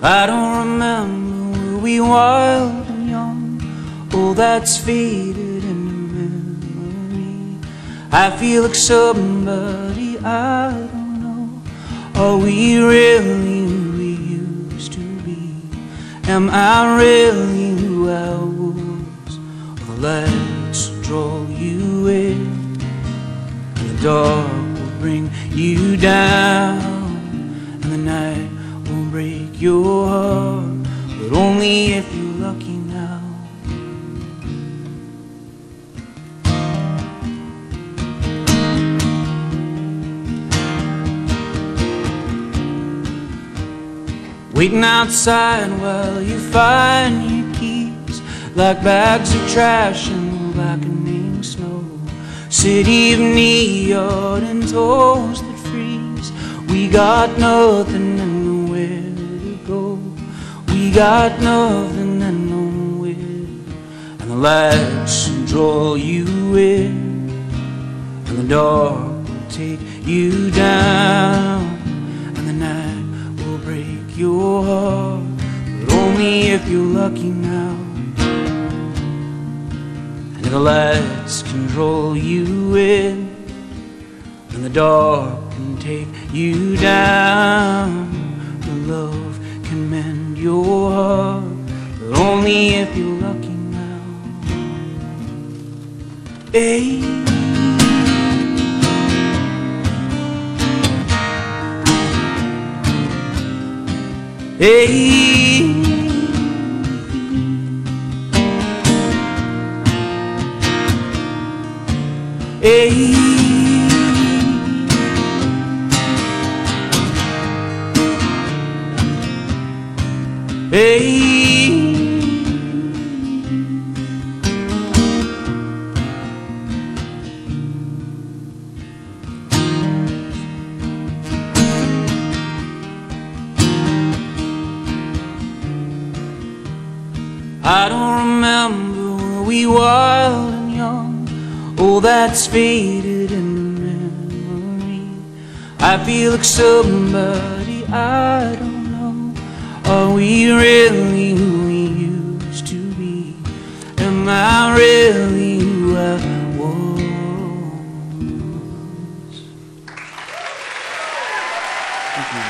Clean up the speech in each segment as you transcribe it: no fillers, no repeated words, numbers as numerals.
I don't remember, were we wild and young? All that's faded in memory. I feel like somebody I don't know. Are we really who we used to be? Am I really who I was? Or the lights will draw you in, and the dark will bring you down, and the night will break your heart, but only if you're lucky now. Waiting outside while you find your keys, like bags of trash in the blackening snow. City of neon and toes that freeze. We got nothing and nowhere to go. We got nothing and nowhere. And the lights will draw you in, and the dark will take you down, and the night will break your heart, but only if you're lucky now. And the lights control you in, and the dark can take you down. The love can mend your heart, but only if you're lucky now. Hey. Hey, hey, hey. I don't remember, were we wild and young? All that's faded in memory. I feel like somebody I don't know. Are we really who we used to be? Am I really who I was? Thank you.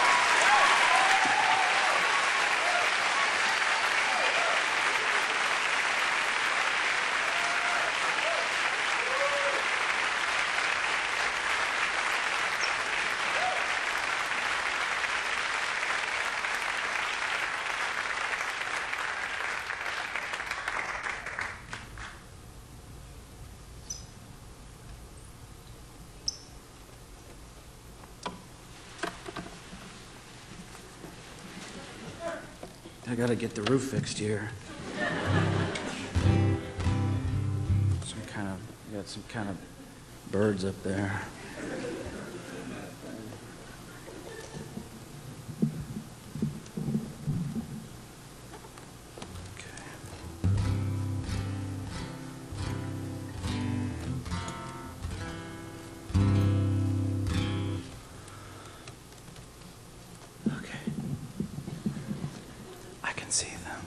I gotta get the roof fixed here. We got some kind of birds up there. See them.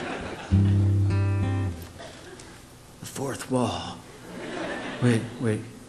The fourth wall. Wait.